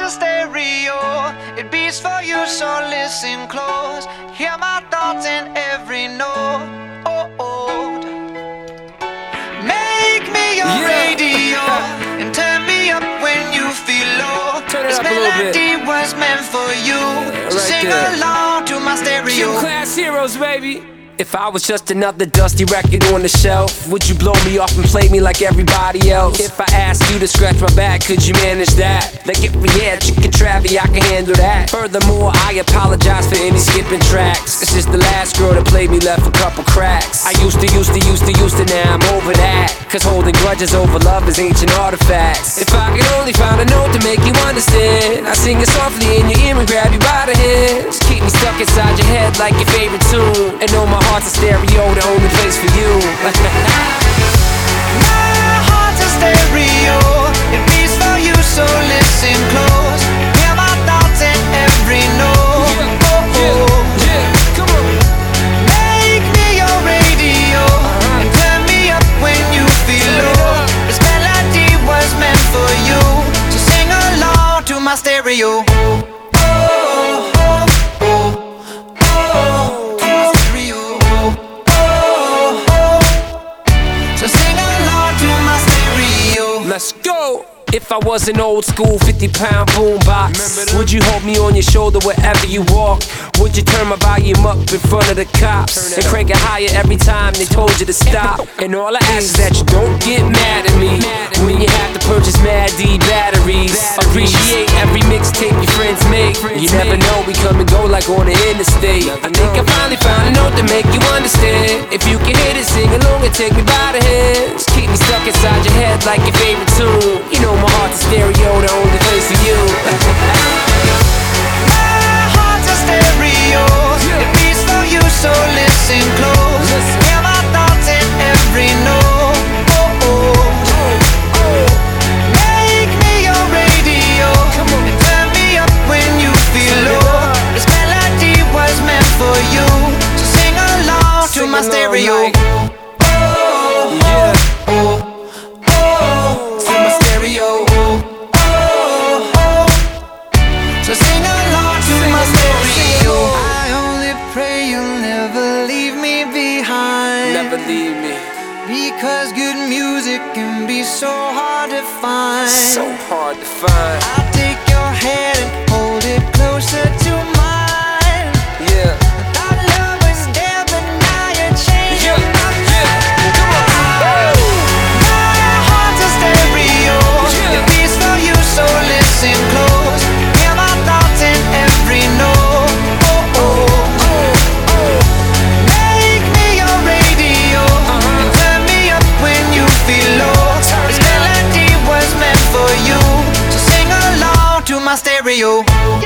a stereo, it beats for you, so listen close. Hear my thoughts in every note. Make me your radio and turn me up when you feel low. This melody was meant for you, so sing along to my stereo. Class heroes, baby. If I was just another dusty record on the shelf, would you blow me off and play me like everybody else? If I asked you to scratch my back, could you manage that? Like if we had chicken Travie, I can handle that. Furthermore, I apologize for any skipping tracks. This is the last girl that played me, left a couple cracks. I used to, now I'm over that. Cause holding grudges over love is ancient artifacts. If I could only find a note to make you understand, I sing it softly in your ear and grab you by the hands. Keep me stuck inside your head like your favorite tune, and know my heart's a stereo, the only place for you. My heart's a stereo, it beats for you, so listen close. Hear my thoughts in every note. Come on. Make me your radio and turn me up when you feel low. This melody was meant for you, so sing along to my stereo. Let's go! If I was an old school 50-pound boombox, would you hold me on your shoulder wherever you walk? Would you turn my volume up in front of the cops and crank it higher every time they told you to stop? And all I ask is that you don't get mad at me when you have to purchase Mad D batteries. Appreciate every mixtape your friends make. You never know, we come and go like on the interstate. I think I finally found a note to make you understand. If you can hit it, sing along and take me by the hands. Keep me stuck inside your head like your favorite tune. You know my heart's a stereo, the only place for you. My heart's a stereo, it beats for you, so listen close. Hear my thoughts in every note. Make me your radio and turn me up when you feel low. This melody was meant for you, so sing along to my stereo. So sing along to my stereo. I only pray you'll never leave me behind. Never leave me. Because good music can be so hard to find. So hard to find. I'll take your hand and hold it closer to mine. Yeah. Our love was dead, but now you're changing my mind. Come on. My heart's a stereo, it beats for you, so listen close. Hear my thoughts in every note. Make me your radio and turn me up when you feel low. This melody was meant for you, so sing along to my stereo.